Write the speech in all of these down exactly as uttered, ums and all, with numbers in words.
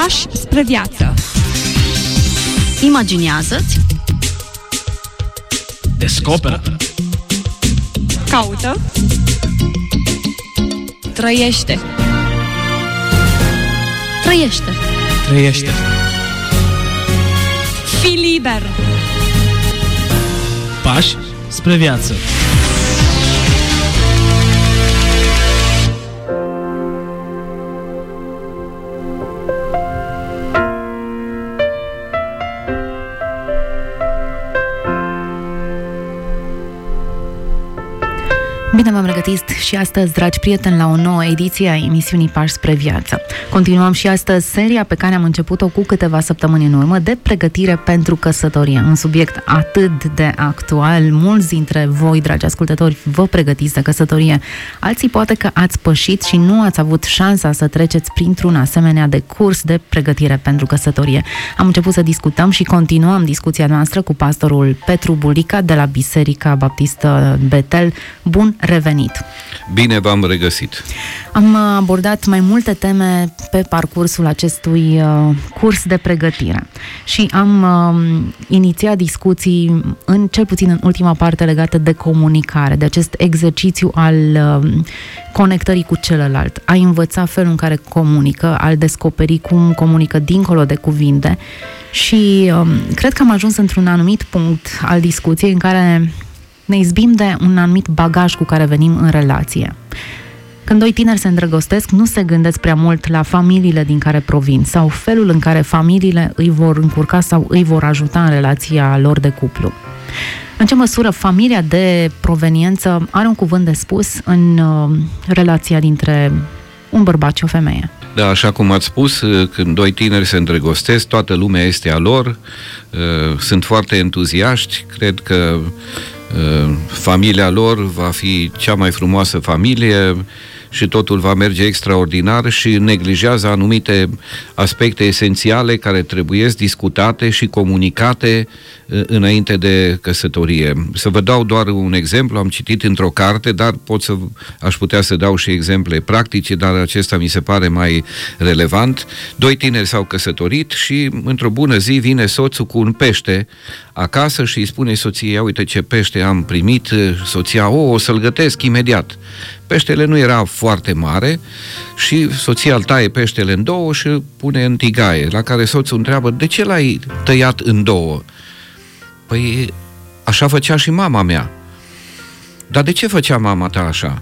Pași spre viață. Imaginează-ți. Descoperă. Caută. Trăiește. Trăiește. Trăiește. Fii liber. Pași spre viață. Bine v-am regătit și astăzi, dragi prieteni, la o nouă ediție a emisiunii Pași spre viață. Continuăm și astăzi seria pe care am început-o cu câteva săptămâni în urmă de pregătire pentru căsătorie. Un subiect atât de actual. Mulți dintre voi, dragi ascultători, vă pregătiți de căsătorie. Alții poate că ați pășit și nu ați avut șansa să treceți printr-un asemenea de curs de pregătire pentru căsătorie. Am început să discutăm și continuăm discuția noastră cu pastorul Petru Bulica de la Biserica Baptistă Betel. Bun revenit! Bine v-am regăsit! Am abordat mai multe teme pe parcursul acestui uh, curs de pregătire și am uh, inițiat discuții, în, cel puțin în ultima parte, legată de comunicare, de acest exercițiu al uh, conectării cu celălalt, a învăța felul în care comunică, al descoperi cum comunică dincolo de cuvinte și uh, cred că am ajuns într-un anumit punct al discuției în care ne izbim de un anumit bagaj cu care venim în relație. Când doi tineri se îndrăgostesc, nu se gândesc prea mult la familiile din care provin sau felul în care familiile îi vor încurca sau îi vor ajuta în relația lor de cuplu. În ce măsură familia de proveniență are un cuvânt de spus în uh, relația dintre un bărbat și o femeie? Da, așa cum ați spus, când doi tineri se îndrăgostesc, toată lumea este a lor, sunt foarte entuziaști, cred că familia lor va fi cea mai frumoasă familie și totul va merge extraordinar și neglijează anumite aspecte esențiale care trebuie discutate și comunicate înainte de căsătorie. Să vă dau doar un exemplu, am citit într-o carte, dar pot să, aș putea să dau și exemple practice, dar acesta mi se pare mai relevant. Doi tineri s-au căsătorit și într-o bună zi vine soțul cu un pește acasă și îi spune soției: uite ce pește am primit. Soția: o, o să-l gătesc imediat. Peștele nu era foarte mare și soția îl taie peștele în două și îl pune în tigaie, la care soțul întreabă: de ce l-ai tăiat în două? Păi așa făcea și mama mea. Dar de ce făcea mama ta așa?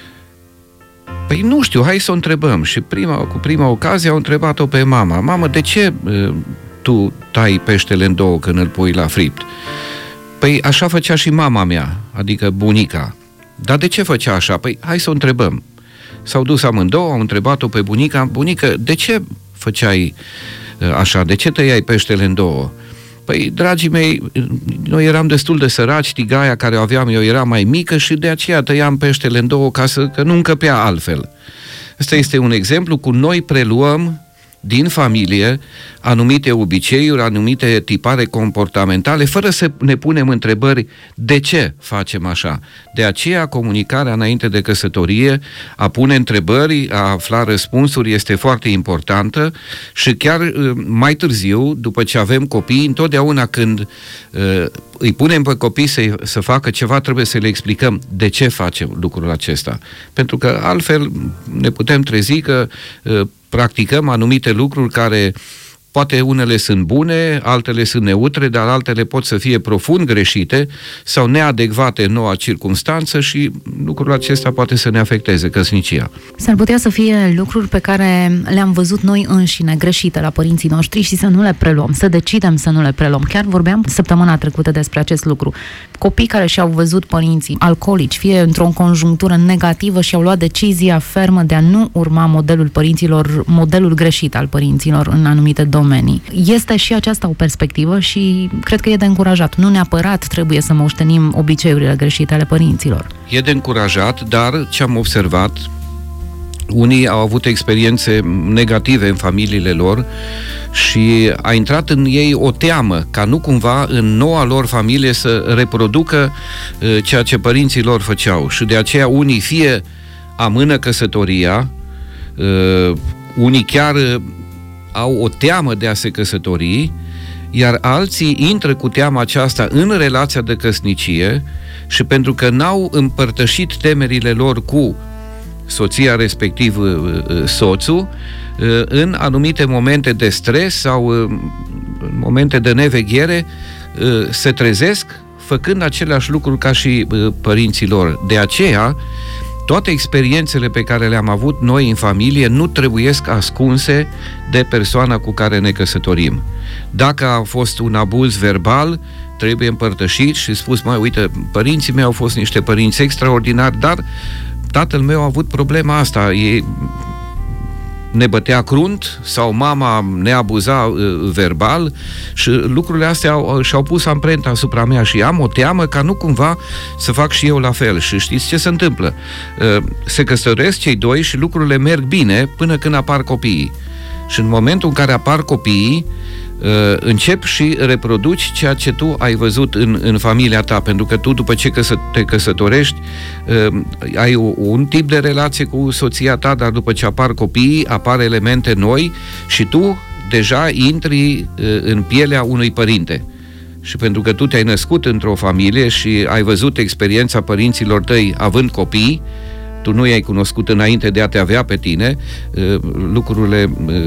Păi nu știu, hai să o întrebăm. Și prima, cu prima ocazie au întrebat-o pe mama: mamă, de ce uh, tu tai peștele în două când îl pui la fript? Păi așa făcea și mama mea, adică bunica. Dar de ce făcea așa? Păi hai să o întrebăm. S-au dus amândouă, au întrebat-o pe bunica: bunică, de ce făceai așa? De ce tăiai peștele în două? Păi, dragii mei, noi eram destul de săraci, tigaia care o aveam eu era mai mică și de aceea tăiam peștele în două ca să, că nu încăpea altfel. Ăsta este un exemplu cum noi preluăm din familie anumite obiceiuri, anumite tipare comportamentale, fără să ne punem întrebări de ce facem așa. De aceea, comunicarea înainte de căsătorie, a pune întrebări, a afla răspunsuri este foarte importantă și chiar mai târziu, după ce avem copii, întotdeauna când uh, îi punem pe copii să, să facă ceva, trebuie să le explicăm de ce facem lucrul acesta. Pentru că altfel ne putem trezi că uh, practicăm anumite lucruri care poate unele sunt bune, altele sunt neutre, dar altele pot să fie profund greșite sau neadecvate în noua circumstanță și lucrul acesta poate să ne afecteze căsnicia. S-ar putea să fie lucruri pe care le-am văzut noi înșine greșite la părinții noștri și să nu le preluăm, să decidem să nu le preluăm. Chiar vorbeam săptămâna trecută despre acest lucru. Copii care și-au văzut părinții alcoolici, fie într-o conjunctură negativă și au luat decizia fermă de a nu urma modelul părinților, modelul greșit al părinților în anumite domenii. Este și aceasta o perspectivă și cred că e de încurajat. Nu neapărat trebuie să moștenim obiceiurile greșite ale părinților. E de încurajat, dar ce am observat, unii au avut experiențe negative în familiile lor și a intrat în ei o teamă ca nu cumva în noua lor familie să reproducă uh, ceea ce părinții lor făceau. Și de aceea unii fie amână căsătoria, uh, unii chiar uh, au o teamă de a se căsători, iar alții intră cu teama aceasta în relația de căsnicie și pentru că n-au împărtășit temerile lor cu soția, respectiv soțul, în anumite momente de stres sau în momente de neveghere se trezesc făcând aceleași lucruri ca și părinții lor. De aceea, toate experiențele pe care le-am avut noi în familie nu trebuiesc ascunse de persoana cu care ne căsătorim. Dacă a fost un abuz verbal, trebuie împărtășit și spus, măi, uite, părinții mei au fost niște părinți extraordinari, dar tatăl meu a avut problema asta, e, ne bătea crunt sau mama ne abuza uh, verbal și lucrurile astea au, și-au pus amprenta asupra mea și am o teamă ca nu cumva să fac și eu la fel. Și știți ce se întâmplă? Uh, se căsătoresc cei doi și lucrurile merg bine până când apar copiii. Și în momentul în care apar copiii, Uh, încep și reproduci ceea ce tu ai văzut în, în familia ta, pentru că tu după ce căsă, te căsătorești uh, ai o, un tip de relație cu soția ta, dar după ce apar copiii, apar elemente noi și tu deja intri uh, în pielea unui părinte. Și pentru că tu te-ai născut într-o familie și ai văzut experiența părinților tăi având copii, tu nu i-ai cunoscut înainte de a te avea pe tine, lucrurile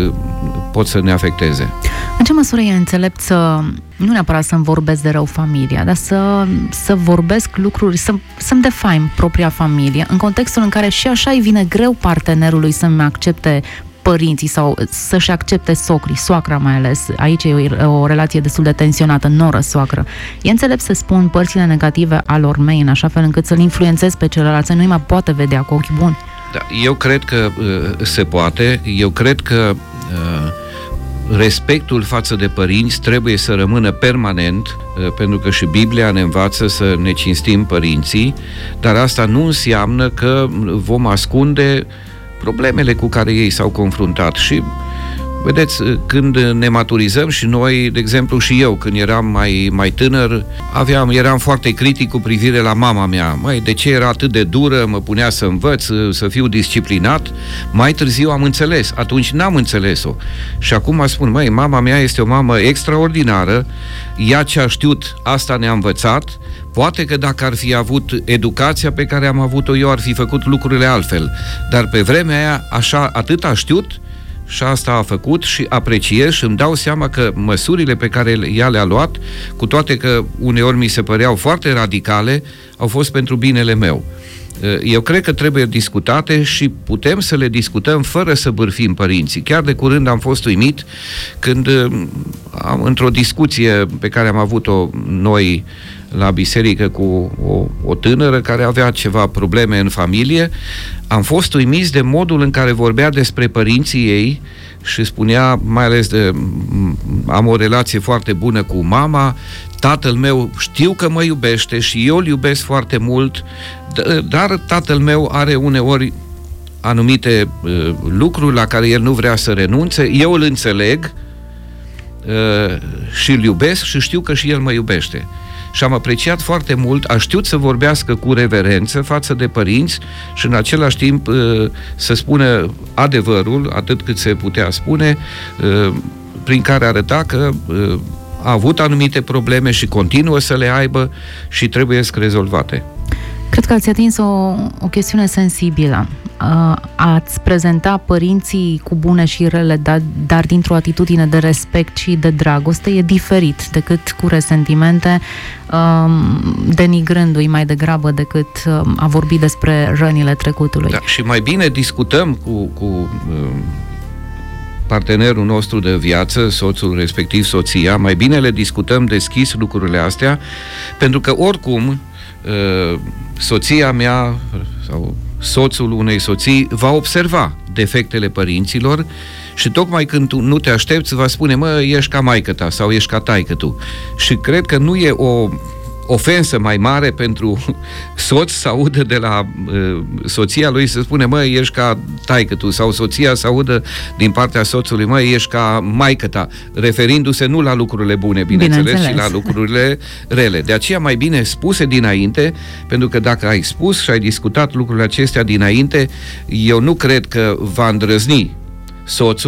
pot să ne afecteze. În ce măsură e înțelept să, nu neapărat să-mi vorbesc de rău familia, dar să, să vorbesc lucruri, să, să-mi defaim propria familie, în contextul în care și așa îi vine greu partenerului să-mi accepte părinții sau să-și accepte socrii, soacra mai ales. Aici e o, o relație destul de tensionată, noră-soacră. E înțelept să spun părțile negative a lor mei în așa fel încât să-l influențez pe celălalt, să nu-i mai poate vedea cu ochi buni? Da, eu cred că uh, se poate. Eu cred că uh, respectul față de părinți trebuie să rămână permanent, uh, pentru că și Biblia ne învață să ne cinstim părinții, dar asta nu înseamnă că vom ascunde problemele cu care ei s-au confruntat. Și vedeți, când ne maturizăm și noi, de exemplu și eu, când eram mai, mai tânăr, aveam, eram foarte critic cu privire la mama mea. Măi, de ce era atât de dură, mă punea să învăț, să fiu disciplinat? Mai târziu am înțeles, atunci n-am înțeles-o. Și acum spun, măi, mama mea este o mamă extraordinară, ea ce a știut, asta ne-a învățat. Poate că dacă ar fi avut educația pe care am avut-o eu, ar fi făcut lucrurile altfel. Dar pe vremea aia, așa, atât a știut și asta a făcut și apreciez și îmi dau seama că măsurile pe care ea le-a luat, cu toate că uneori mi se păreau foarte radicale, au fost pentru binele meu. Eu cred că trebuie discutate și putem să le discutăm fără să bârfim părinții. Chiar de curând am fost uimit când am, într-o discuție pe care am avut-o noi la biserică cu o, o tânără care avea ceva probleme în familie, am fost uimiți de modul în care vorbea despre părinții ei și spunea, mai ales de, am o relație foarte bună cu mama, tatăl meu știu că mă iubește și eu îl iubesc foarte mult, dar tatăl meu are uneori anumite uh, lucruri la care el nu vrea să renunțe, eu îl înțeleg uh, și îl iubesc și știu că și el mă iubește. Și am apreciat foarte mult, a știut să vorbească cu reverență față de părinți și în același timp să spună adevărul, atât cât se putea spune, prin care arăta că a avut anumite probleme și continuă să le aibă și trebuie să rezolvate. Cred că ați atins o, o chestiune sensibilă. Ați prezenta părinții cu bune și rele, dar, dar dintr-o atitudine de respect și de dragoste, e diferit decât cu resentimente, denigrându-i mai degrabă decât a vorbi despre rănile trecutului. Da, și mai bine discutăm cu, cu partenerul nostru de viață, soțul respectiv soția, mai bine le discutăm deschis lucrurile astea, pentru că oricum soția mea sau soțul unei soții va observa defectele părinților și tocmai când tu nu te aștepți va spune, mă, ești ca maică ta sau ești ca taică tu. Și cred că nu e o ofensă mai mare pentru soț să audă de la uh, soția lui să spune, mă, ești ca taică tu, sau soția să audă din partea soțului, mă, ești ca maică ta, referindu-se nu la lucrurile bune, bineînțeles, bineînțeles, ci la lucrurile rele. De aceea mai bine spuse dinainte, pentru că dacă ai spus și ai discutat lucrurile acestea dinainte, eu nu cred că va îndrăzni soțul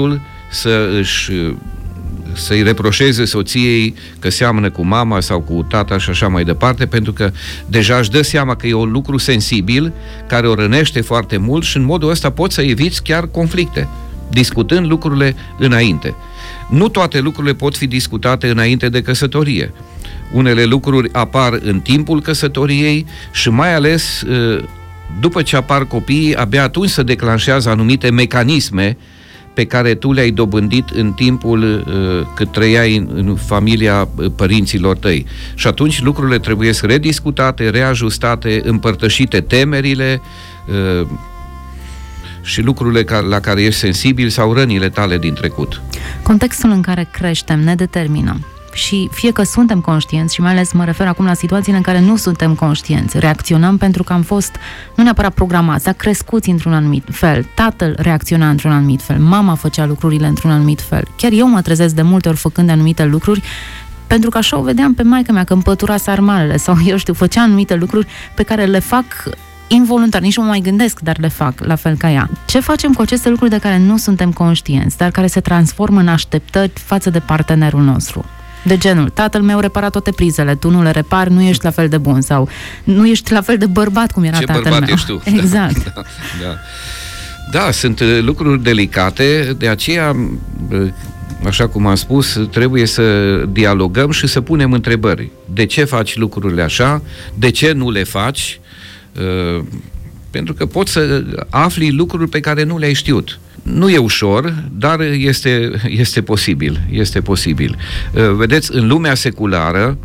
să își să-i reproșeze soției că seamănă cu mama sau cu tata și așa mai departe, pentru că deja își dă seama că e un lucru sensibil, care o rănește foarte mult și în modul ăsta poți să eviți chiar conflicte, discutând lucrurile înainte. Nu toate lucrurile pot fi discutate înainte de căsătorie. Unele lucruri apar în timpul căsătoriei și mai ales după ce apar copiii, abia atunci se declanșează anumite mecanisme pe care tu le-ai dobândit în timpul uh, cât trăiai în, în familia părinților tăi. Și atunci lucrurile trebuie să rediscutate, reajustate, împărtășite temerile uh, și lucrurile ca, la care ești sensibil sau rănile tale din trecut. Contextul în care creștem ne determină. Și fie că suntem conștienți, și mai ales mă refer acum la situațiile în care nu suntem conștienți, reacționăm pentru că am fost nu neapărat programați, dar crescuți într-un anumit fel. Tatăl reacționa într-un anumit fel, mama făcea lucrurile într-un anumit fel. Chiar eu mă trezesc de multe ori făcând anumite lucruri, pentru că așa o vedeam pe maică mea, că împătura sarmalele sau, eu știu, făcea anumite lucruri pe care le fac involuntar, nici nu mă mai gândesc, dar le fac la fel ca ea. Ce facem cu aceste lucruri de care nu suntem conștienți, dar care se transformă în așteptări față de partenerul nostru? De genul, tatăl meu repara toate prizele, tu nu le repari, nu ești la fel de bun, sau nu ești la fel de bărbat cum era Ce tatăl bărbat meu. ești tu. Exact. Da, da, da. Da, sunt lucruri delicate, de aceea, așa cum am spus, trebuie să dialogăm și să punem întrebări. De ce faci lucrurile așa? De ce nu le faci? Uh, pentru că poți să afli lucruri pe care nu le-ai știut. Nu e ușor, dar este, este posibil. Este posibil. Vedeți, în lumea seculară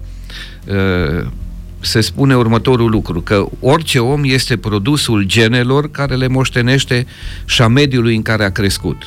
se spune următorul lucru, că orice om este produsul genelor care le moștenește și a mediului în care a crescut.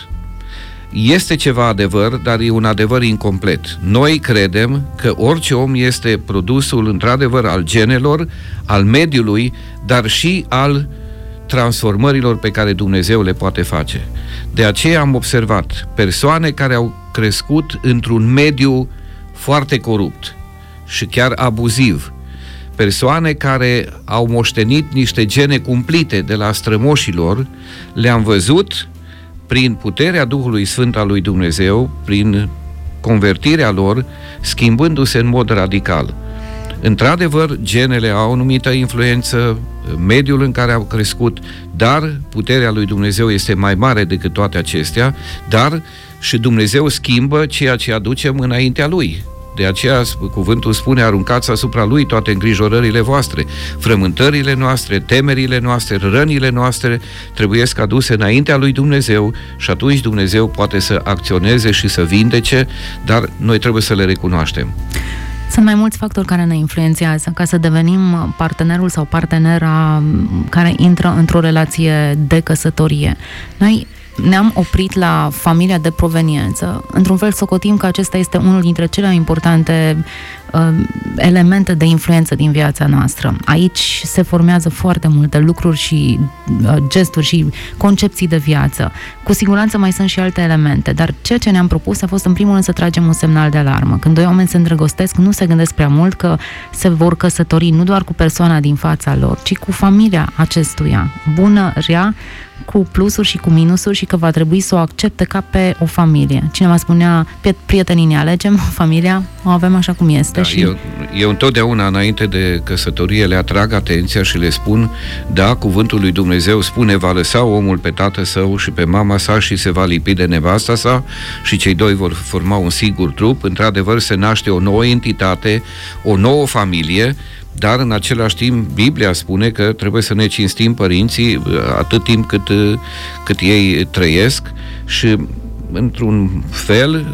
Este ceva adevăr, dar e un adevăr incomplet. Noi credem că orice om este produsul, într-adevăr, al genelor, al mediului, dar și al transformărilor pe care Dumnezeu le poate face. De aceea am observat persoane care au crescut într-un mediu foarte corupt și chiar abuziv, persoane care au moștenit niște gene cumplite de la strămoșilor, le-am văzut prin puterea Duhului Sfânt al lui Dumnezeu, prin convertirea lor, schimbându-se în mod radical. Într-adevăr, genele au o anumită influență, mediul în care au crescut, dar puterea lui Dumnezeu este mai mare decât toate acestea, dar și Dumnezeu schimbă ceea ce aducem înaintea Lui. De aceea cuvântul spune, aruncați asupra Lui toate îngrijorările voastre, frământările noastre, temerile noastre, rănile noastre trebuiesc aduse înaintea lui Dumnezeu și atunci Dumnezeu poate să acționeze și să vindece, dar noi trebuie să le recunoaștem. Sunt mai mulți factori care ne influențează ca să devenim partenerul sau partenera care intră într-o relație de căsătorie. Noi ne-am oprit la familia de proveniență. Într-un fel, socotim că acesta este unul dintre cele mai importante uh, elemente de influență din viața noastră. Aici se formează foarte multe lucruri și uh, gesturi și concepții de viață. Cu siguranță mai sunt și alte elemente, dar ceea ce ne-am propus a fost în primul rând să tragem un semnal de alarmă. Când doi oameni se îndrăgostesc, nu se gândesc prea mult că se vor căsători nu doar cu persoana din fața lor, ci cu familia acestuia. Bună, rea, cu plusuri și cu minusuri și că va trebui să o accepte ca pe o familie. Cineva spunea, prietenii ne alegem, familia o avem așa cum este. Da, și... eu, eu întotdeauna înainte de căsătorie le atrag atenția și le spun, da, cuvântul lui Dumnezeu spune, va lăsa omul pe tatăl său și pe mama sa și se va lipi de nevasta sa și cei doi vor forma un singur trup. Într-adevăr se naște o nouă entitate, o nouă familie, dar în același timp Biblia spune că trebuie să ne cinstim părinții atât timp cât, cât ei trăiesc și într-un fel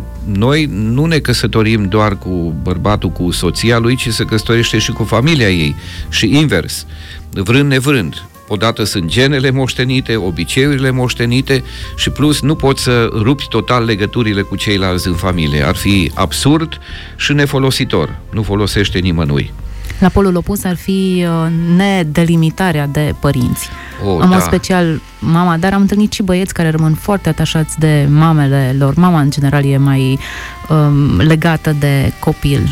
noi nu ne căsătorim doar cu bărbatul, cu soția lui, ci se căsătorește și cu familia ei și invers, vrând nevrând. Odată sunt genele moștenite, obiceiurile moștenite și plus nu poți să rupi total legăturile cu ceilalți în familie. Ar fi absurd și nefolositor. Nu folosește nimănui. La polul opus ar fi nedelimitarea de părinți. Oh, în mod da. special mama, dar am întâlnit și băieți care rămân foarte atașați de mamele lor. Mama, în general, e mai um, legată de copil.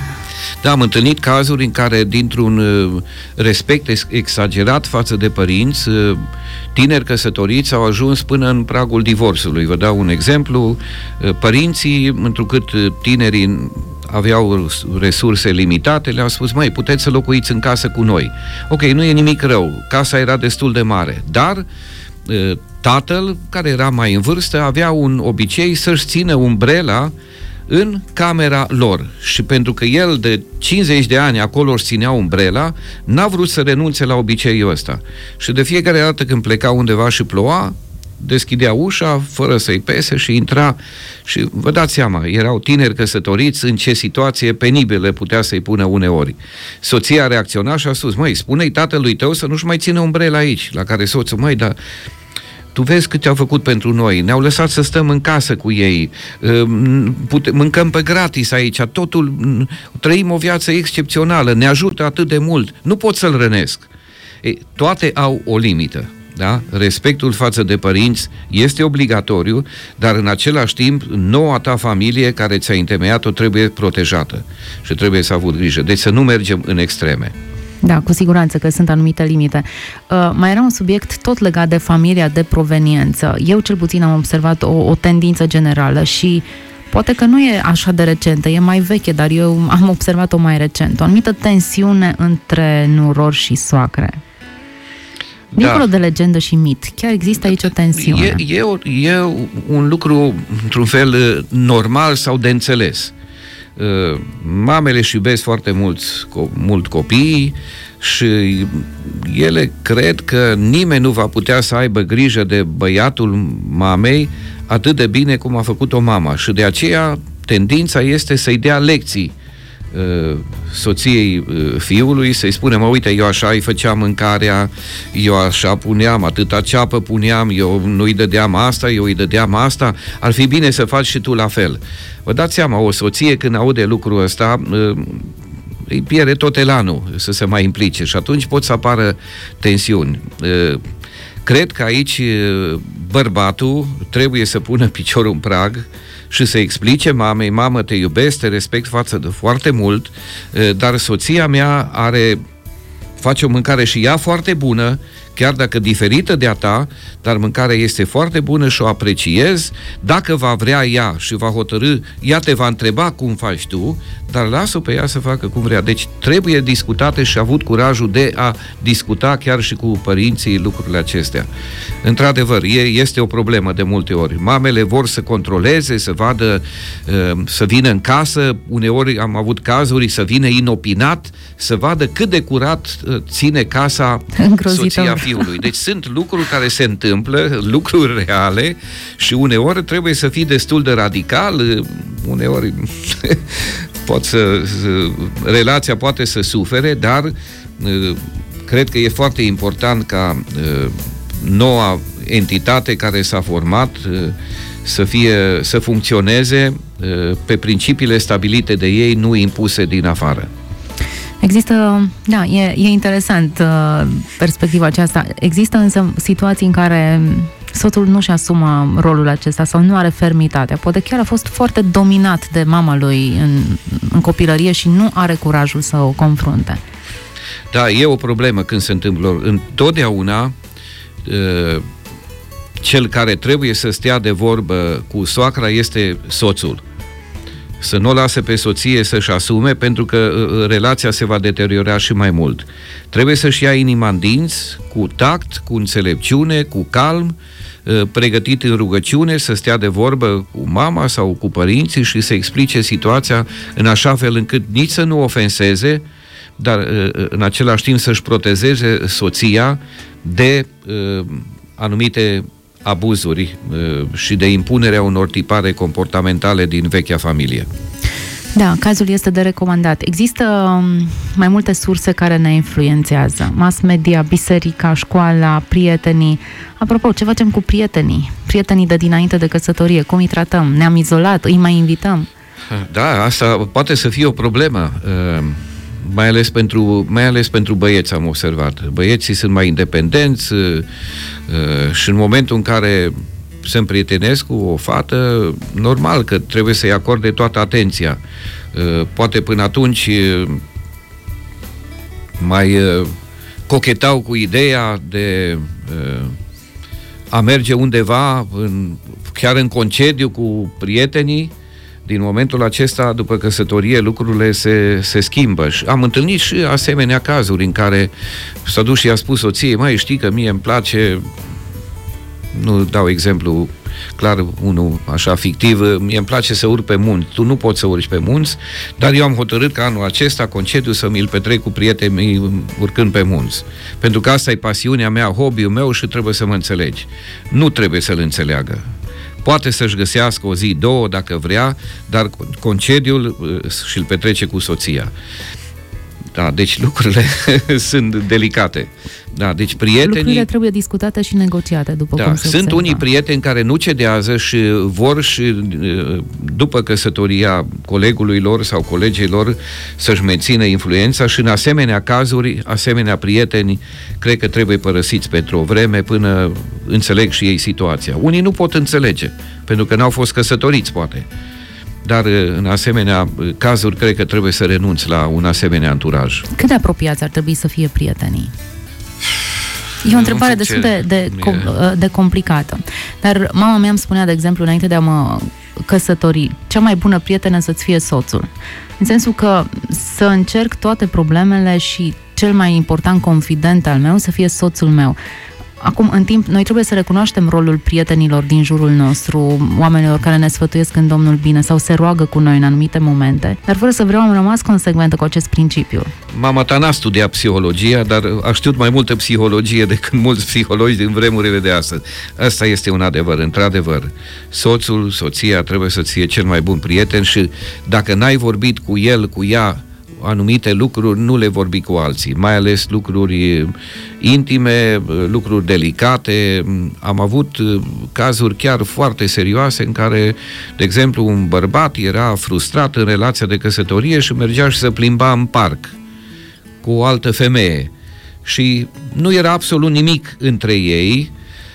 Da, am întâlnit cazuri în care, dintr-un respect exagerat față de părinți, tineri căsătoriți au ajuns până în pragul divorțului. Vă dau un exemplu. Părinții, întrucât tinerii aveau resurse limitate, le-au spus: măi, puteți să locuiți în casă cu noi. Ok, nu e nimic rău, casa era destul de mare, dar tatăl, care era mai în vârstă, avea un obicei să-și țină umbrela în camera lor și pentru că el de cincizeci de ani acolo își ținea umbrela, n-a vrut să renunțe la obiceiul ăsta. Și de fiecare dată când pleca undeva și ploua, deschidea ușa fără să-i pese și intra. Și vă dați seama, erau tineri căsătoriți, în ce situație penibilă putea să-i pună uneori. Soția reacționa și a spus: măi, spune-i tatălui tău să nu-și mai țină umbrela aici. La care soțul: măi, dar tu vezi cât au făcut pentru noi, ne-au lăsat să stăm în casă cu ei, pute, mâncăm pe gratis aici, totul, trăim o viață excepțională, ne ajută atât de mult, nu pot să-l rănesc. Ei, toate au o limită. Da? Respectul față de părinți este obligatoriu, dar în același timp noua ta familie care ți-a întemeiat-o trebuie protejată și trebuie să avut grijă. Deci să nu mergem în extreme. Da, cu siguranță că sunt anumite limite. Uh, mai era un subiect tot legat de familia de proveniență. Eu cel puțin am observat o, o tendință generală și poate că nu e așa de recentă, e mai veche, dar eu am observat-o mai recent. O anumită tensiune între nurori și soacre. Dincolo da. de legendă și mit, chiar există aici o tensiune. E, e, e un lucru, într-un fel, normal sau de înțeles. Mamele își iubesc foarte mult, mult copiii și ele cred că nimeni nu va putea să aibă grijă de băiatul mamei atât de bine cum a făcut-o mama și de aceea tendința este să-i dea lecții soției fiului, să-i spune: mă, uite, eu așa îi făceam mâncarea, eu așa puneam, atâta ceapă puneam, eu nu-i dădeam asta, eu îi dădeam asta, ar fi bine să faci și tu la fel. Vă dați seama, o soție când aude lucrul ăsta îi pierde tot elanul să se mai implice și atunci pot să apară tensiuni. Cred că aici bărbatul trebuie să pună piciorul în prag și să explice mamei: mamă, te iubesc, te respect față de foarte mult, dar soția mea are, face o mâncare și ea foarte bună, chiar dacă diferită de a ta, dar mâncarea este foarte bună și o apreciez. Dacă va vrea ea și va hotărâ, ea te va întreba cum faci tu, dar lasă-o pe ea să facă cum vrea. Deci trebuie discutate și avut curajul de a discuta chiar și cu părinții lucrurile acestea. Într-adevăr, este o problemă de multe ori. Mamele vor să controleze, să vadă, să vină în casă, uneori am avut cazuri să vină inopinat, să vadă cât de curat ține casa soția fiului. Deci sunt lucruri care se întâmplă, lucruri reale și uneori trebuie să fii destul de radical, uneori pot să, relația poate să sufere, dar cred că e foarte important ca noua entitate care s-a format să fie, să funcționeze pe principiile stabilite de ei, nu impuse din afară. Există, da, e, e interesant uh, perspectiva aceasta. Există însă situații în care soțul nu-și asumă rolul acesta sau nu are fermitatea. Poate chiar a fost foarte dominat de mama lui în, în copilărie și nu are curajul să o confrunte. Da, e o problemă când se întâmplă. Întotdeauna uh, cel care trebuie să stea de vorbă cu soacra este soțul. Să nu o lase pe soție să-și asume, pentru că uh, relația se va deteriora și mai mult. Trebuie să-și ia inima în dinți, cu tact, cu înțelepciune, cu calm, uh, pregătit în rugăciune, să stea de vorbă cu mama sau cu părinții și să explice situația în așa fel încât nici să nu ofenseze, dar uh, în același timp să-și protejeze soția de uh, anumite abuzuri uh, și de impunerea unor tipare comportamentale din vechea familie. Da, cazul este de recomandat. Există mai multe surse care ne influențează. Mass media, biserica, școala, prietenii. Apropo, ce facem cu prietenii? Prietenii de dinainte de căsătorie, cum îi tratăm? Ne-am izolat? Îi mai invităm? Da, asta poate să fie o problemă. Uh, mai ales pentru, mai ales pentru băieți am observat. Băieții sunt mai independenți uh, și în momentul în care se împrietenesc cu o fată, normal că trebuie să-i acorde toată atenția. Poate până atunci mai cochetau cu ideea de a merge undeva, în, chiar în concediu cu prietenii. Din momentul acesta, după căsătorie, lucrurile se, se schimbă. Și am întâlnit și asemenea cazuri în care s-a dus și a spus soției: măi, știi că mie îmi place, nu dau exemplu clar, unul așa fictiv, mie îmi place să urc pe munți, tu nu poți să urci pe munți, dar eu am hotărât că anul acesta concediu să mi-l petrec cu prietenii mei urcând pe munți. Pentru că asta e pasiunea mea, hobby-ul meu și trebuie să mă înțelegi. Nu trebuie să-l înțeleagă. Poate să-și găsească o zi, două, dacă vrea, dar concediul și-l petrece cu soția. Da, deci lucrurile sunt delicate. Da, deci prietenii... Lucrurile trebuie discutate și negociate, după da, cum se sunt observa. unii prieteni care nu cedează și vor și după căsătoria colegului lor sau colegii lor să-și mențină influența și în asemenea cazuri, asemenea prieteni, cred că trebuie părăsiți pentru o vreme până înțeleg și ei situația. Unii nu pot înțelege, pentru că n-au fost căsătoriți, poate. Dar în asemenea cazuri cred că trebuie să renunți la un asemenea anturaj. Cât de apropiați ar trebui să fie prietenii? E o întrebare destul de, de, de complicată. Dar mama mea îmi spunea, de exemplu, înainte de a mă căsători, cea mai bună prietenă să-ți fie soțul. În sensul că să încerc toate problemele și cel mai important confident al meu să fie soțul meu. Acum, în timp, noi trebuie să recunoaștem rolul prietenilor din jurul nostru, oamenilor care ne sfătuiesc în Domnul bine sau se roagă cu noi în anumite momente, dar fără să vreau am rămas consecventă cu acest principiu. Mama ta n-a studiat psihologia, dar a știut mai multă psihologie decât mulți psihologi din vremurile de astăzi. Asta este un adevăr, într-adevăr. Soțul, soția trebuie să-ți fie cel mai bun prieten și dacă n-ai vorbit cu el, cu ea, anumite lucruri, nu le vorbi cu alții, mai ales lucruri intime, lucruri delicate. Am avut cazuri chiar foarte serioase în care, de exemplu, un bărbat era frustrat în relația de căsătorie și mergea și se plimba în parc cu o altă femeie și nu era absolut nimic între ei,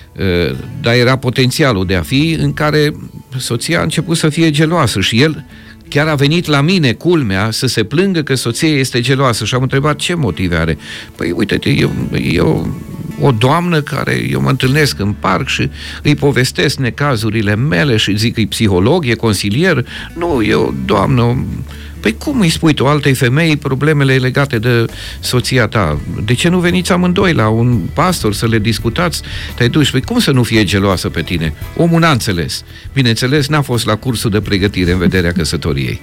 dar era potențialul de a fi, în care soția a început să fie geloasă și el chiar a venit la mine, culmea, să se plângă că soția este geloasă și am întrebat ce motive are. Păi uite-te, eu, eu o doamnă care eu mă întâlnesc în parc și îi povestesc necazurile mele și zic că e psiholog, e consilier. Nu, e o doamnă. Păi cum îi spui tu altei femei problemele legate de soția ta? De ce nu veniți amândoi la un pastor să le discutați? Te-ai dus. Păi cum să nu fie geloasă pe tine? Omul n-a înțeles. Bineînțeles, n-a fost la cursul de pregătire în vederea căsătoriei.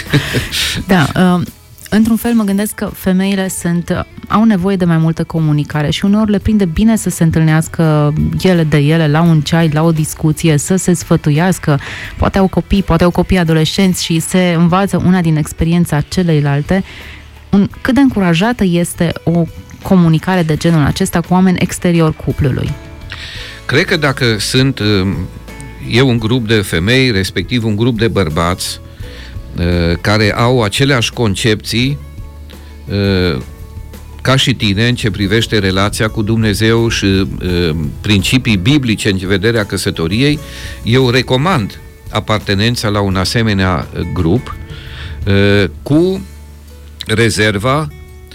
Da, uh... într-un fel mă gândesc că femeile sunt, au nevoie de mai multă comunicare și uneori le prinde bine să se întâlnească ele de ele la un ceai, la o discuție, să se sfătuiască. Poate au copii, poate au copii adolescenți și se învață una din experiența celeilalte. Un, cât de încurajată este o comunicare de genul acesta cu oameni exterior cuplului? Cred că dacă sunt eu un grup de femei, respectiv un grup de bărbați, care au aceleași concepții ca și tine în ce privește relația cu Dumnezeu și principii biblice în vederea căsătoriei, eu recomand apartenența la un asemenea grup cu rezerva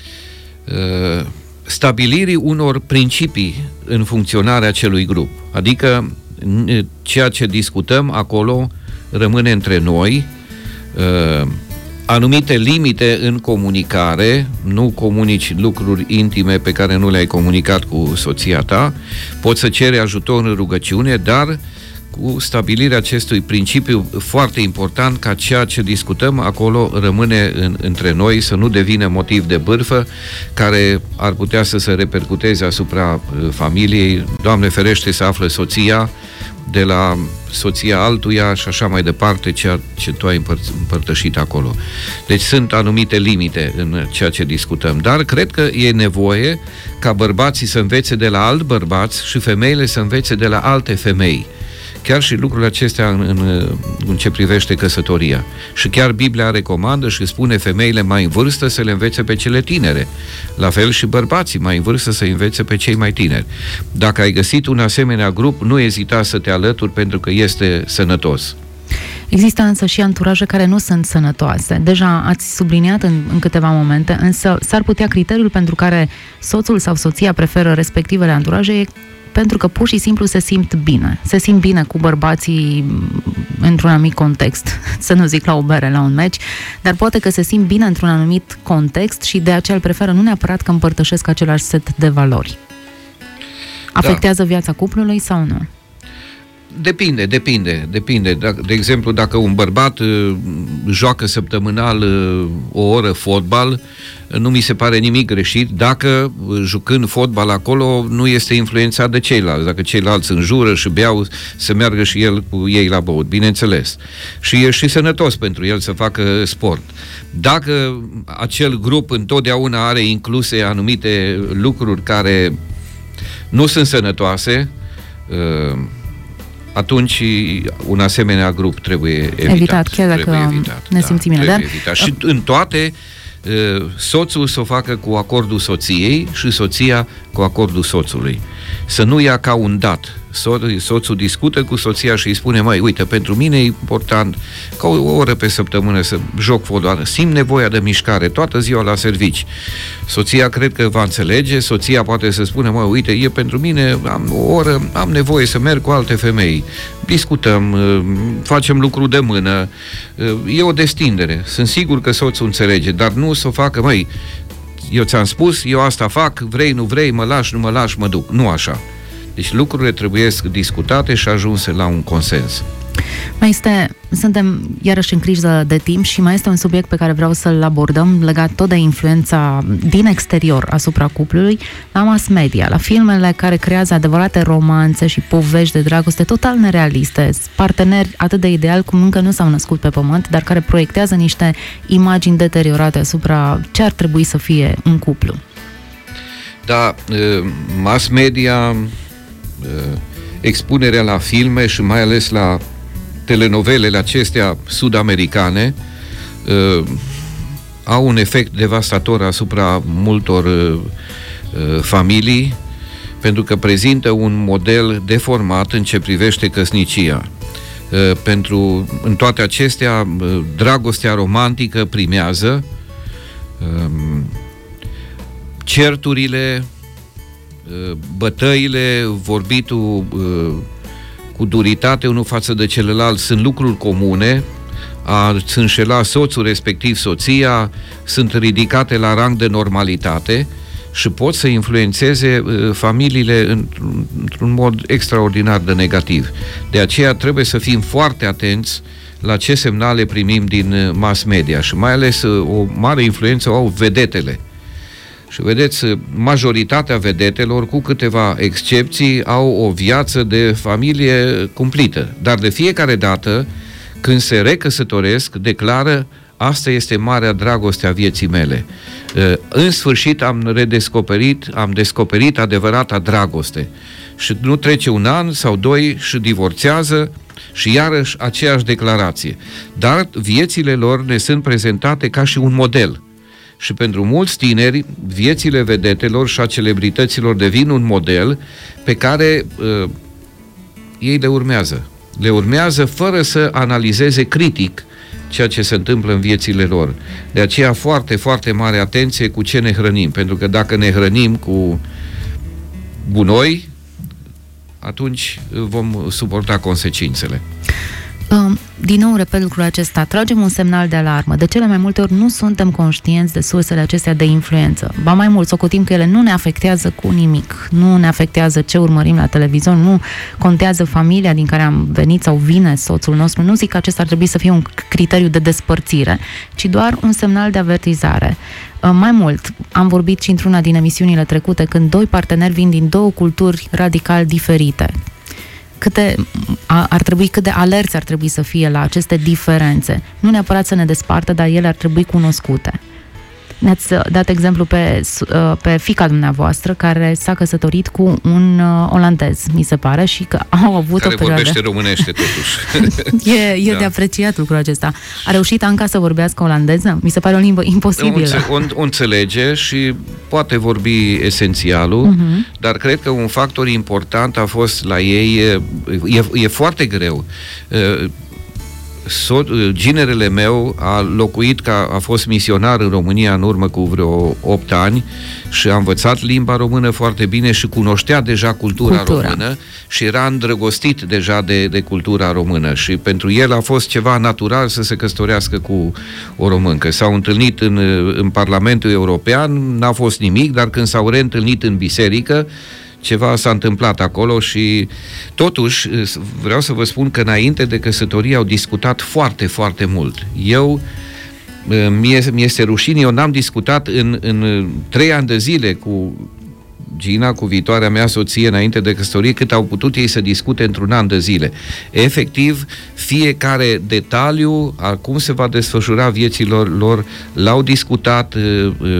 stabilirii unor principii în funcționarea acelui grup. Adică ceea ce discutăm acolo rămâne între noi. Uh, anumite limite în comunicare, nu comunici lucruri intime pe care nu le-ai comunicat cu soția ta, poți să ceri ajutor în rugăciune, dar cu stabilirea acestui principiu foarte important ca ceea ce discutăm acolo rămâne în, între noi, să nu devină motiv de bârfă care ar putea să se repercuteze asupra uh, familiei. Doamne ferește să află soția de la soția altuia și așa mai departe, ceea ce tu ai împăr- împărtășit acolo. Deci sunt anumite limite în ceea ce discutăm, dar cred că e nevoie ca bărbații să învețe de la alt bărbați și femeile să învețe de la alte femei. chiar și lucrurile acestea în, în, în ce privește căsătoria. Și chiar Biblia recomandă și spune femeile mai în vârstă să le învețe pe cele tinere. La fel și bărbații mai în vârstă să învețe pe cei mai tineri. Dacă ai găsit un asemenea grup, nu ezita să te alături pentru că este sănătos. Există însă și anturaje care nu sunt sănătoase. Deja ați subliniat în, în câteva momente, însă s-ar putea criteriul pentru care soțul sau soția preferă respectivele anturaje e pentru că pur și simplu se simt bine. Se simt bine cu bărbații într-un anumit context, să nu zic la o bere, la un meci, dar poate că se simt bine într-un anumit context și de aceea îl preferă, nu neapărat că împărtășesc același set de valori. Afectează da. viața cuplului sau nu? Depinde, depinde, depinde. De exemplu, dacă un bărbat uh, joacă săptămânal uh, o oră fotbal, nu mi se pare nimic greșit dacă, uh, jucând fotbal acolo, nu este influențat de ceilalți. Dacă ceilalți înjură și beau, să meargă și el cu ei la băut, bineînțeles. Și e și sănătos pentru el să facă sport. Dacă acel grup întotdeauna are incluse anumite lucruri care nu sunt sănătoase, uh, atunci un asemenea grup trebuie evitat. Evitat, chiar dacă trebuie evitat, ne simțim da, bine. Dar... evitat. Și în toate, soțul să o facă cu acordul soției și soția cu acordul soțului. Să nu ia ca un dat. So- soțul discută cu soția și îi spune: măi, uite, pentru mine e important ca o oră pe săptămână să joc fotbal, simt nevoia de mișcare toată ziua la servici. Soția cred că va înțelege, soția poate să spună: măi, uite, e pentru mine, am o oră, am nevoie să merg cu alte femei. Discutăm, facem lucru de mână, e o destindere. Sunt sigur că soțul înțelege, dar nu să o facă: măi, eu ți-am spus, eu asta fac, vrei, nu vrei, mă lași, nu mă lași, mă duc. Nu așa. Deci lucrurile trebuie discutate și ajunse la un consens. Mai este, suntem iarăși în criză de timp și mai este un subiect pe care vreau să-l abordăm legat tot de influența din exterior asupra cuplului, la mass media, la filmele care creează adevărate romanțe și povești de dragoste total nerealiste, parteneri atât de ideali cum încă nu s-au născut pe pământ, dar care proiectează niște imagini deteriorate asupra ce ar trebui să fie un cuplu. Da, mass media, expunerea la filme și mai ales la telenovelele acestea sud-americane uh, au un efect devastator asupra multor uh, familii, pentru că prezintă un model deformat în ce privește căsnicia. Uh, pentru, în toate acestea, uh, dragostea romantică primează, uh, certurile, uh, bătăile, vorbitul uh, cu duritate unul față de celălalt sunt lucruri comune, a-ți înșela soțul, respectiv soția, sunt ridicate la rang de normalitate și pot să influențeze uh, familiile în, într-un mod extraordinar de negativ. De aceea trebuie să fim foarte atenți la ce semnale primim din mass media și mai ales uh, o mare influență o au vedetele. Și vedeți, majoritatea vedetelor, cu câteva excepții, au o viață de familie cumplită. Dar de fiecare dată, când se recăsătoresc, declară: asta este marea dragoste a vieții mele. În sfârșit am redescoperit, am descoperit adevărata dragoste. Și nu trece un an sau doi și divorțează și iarăși aceeași declarație. Dar viețile lor ne sunt prezentate ca și un model. Și pentru mulți tineri, viețile vedetelor și a celebrităților devin un model pe care uh, ei le urmează. Le urmează fără să analizeze critic ceea ce se întâmplă în viețile lor. De aceea foarte, foarte mare atenție cu ce ne hrănim, pentru că dacă ne hrănim cu gunoi, atunci vom suporta consecințele. Din nou, repet lucrul acesta, tragem un semnal de alarmă. De cele mai multe ori nu suntem conștienți de sursele acestea de influență. Ba mai mult, socotim că ele nu ne afectează cu nimic. Nu ne afectează ce urmărim la televizor, nu contează familia din care am venit sau vine soțul nostru. Nu zic că acesta ar trebui să fie un criteriu de despărțire, ci doar un semnal de avertizare. Mai mult, am vorbit și într-una din emisiunile trecute, când doi parteneri vin din două culturi radical diferite. Câte, ar trebui, cât de alerți ar trebui să fie la aceste diferențe. Nu neapărat să ne despartă, dar ele ar trebui cunoscute. Ne-ați dat exemplu pe, pe fiica dumneavoastră care s-a căsătorit cu un olandez, mi se pare, și că au avut care o perioadă... vorbește românește totuși. e e da. de apreciat lucrul acesta. A reușit Anca să vorbească olandeză? Mi se pare o limbă imposibilă. O, o, o înțelege și poate vorbi esențialul, uh-huh. dar cred că un factor important a fost la ei, e, e foarte greu. So, ginerele meu a locuit, ca, a fost misionar în România în urmă cu vreo opt ani și a învățat limba română foarte bine și cunoștea deja cultura, cultura. română și era îndrăgostit deja de, de cultura română și pentru el a fost ceva natural să se căsătorească cu o româncă. S-au întâlnit în, în Parlamentul European, n-a fost nimic, dar când s-au reîntâlnit în biserică, ceva s-a întâmplat acolo și totuși vreau să vă spun că înainte de căsătorie au discutat foarte, foarte mult. Eu, mie, mi-este rușine, eu n-am discutat în, în trei ani de zile cu Gina, cu viitoarea mea soție înainte de căsătorie, cât au putut ei să discute într-un an de zile. Efectiv, fiecare detaliu a cum se va desfășura vieților lor, l-au discutat uh, uh,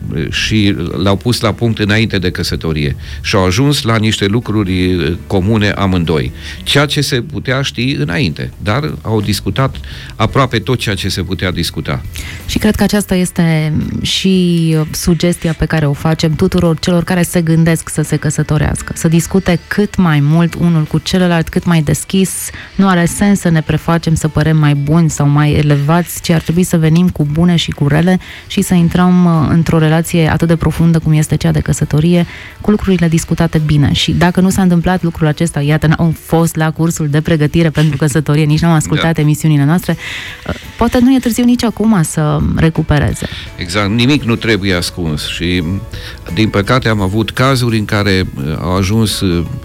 și l-au pus la punct înainte de căsătorie și au ajuns la niște lucruri comune amândoi. Ceea ce se putea ști înainte, dar au discutat aproape tot ceea ce se putea discuta. Și cred că aceasta este și sugestia pe care o facem tuturor celor care se gândesc să se căsătorească, să discute cât mai mult unul cu celălalt, cât mai deschis. Nu are sens să ne prefacem să părem mai buni sau mai elevați, ci ar trebui să venim cu bune și cu rele și să intrăm într-o relație atât de profundă cum este cea de căsătorie, cu lucrurile discutate bine. Și dacă nu s-a întâmplat lucrul acesta, iată, n-au fost la cursul de pregătire pentru căsătorie, nici n-au ascultat da. emisiunile noastre, poate nu e târziu nici acum să recupereze. Exact, nimic nu trebuie ascuns și din păcate am avut cazuri în care au ajuns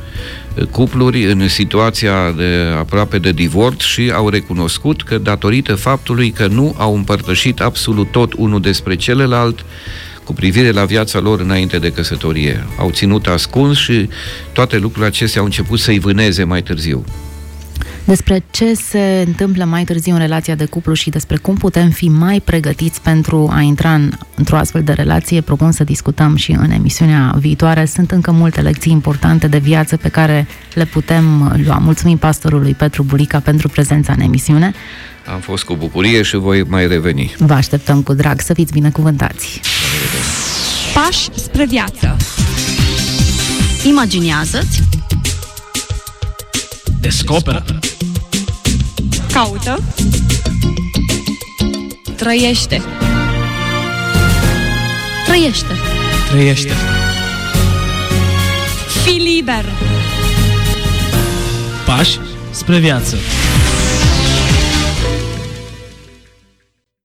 cupluri în situația de aproape de divorț și au recunoscut că datorită faptului că nu au împărtășit absolut tot unul despre celălalt cu privire la viața lor înainte de căsătorie. Au ținut ascuns și toate lucrurile acestea au început să-i vâneze mai târziu. Despre ce se întâmplă mai târziu în relația de cuplu și despre cum putem fi mai pregătiți pentru a intra în, într-o astfel de relație, propun să discutăm și în emisiunea viitoare. Sunt încă multe lecții importante de viață pe care le putem lua. Mulțumim pastorului Petru Bulica pentru prezența în emisiune. Am fost cu bucurie și voi mai reveni. Vă așteptăm cu drag, să fiți binecuvântați. Pași spre viață. Imaginează-ți. Descoperă. Caută. Trăiește. Trăiește. Trăiește. Fii liber. Pași spre viață.